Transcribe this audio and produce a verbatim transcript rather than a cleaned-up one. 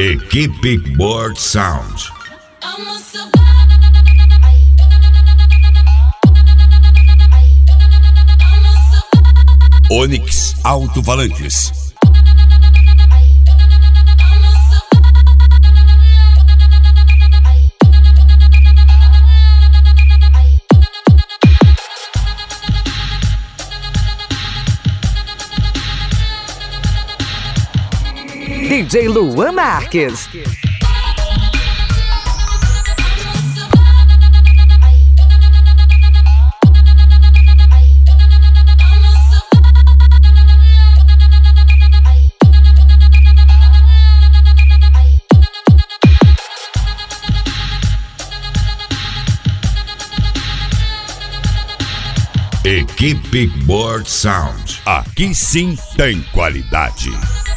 Equipe Board Sound. Onyx Alto-Falantes. D J Luan Marques. Equipe Board Sound. Aqui sim tem qualidade.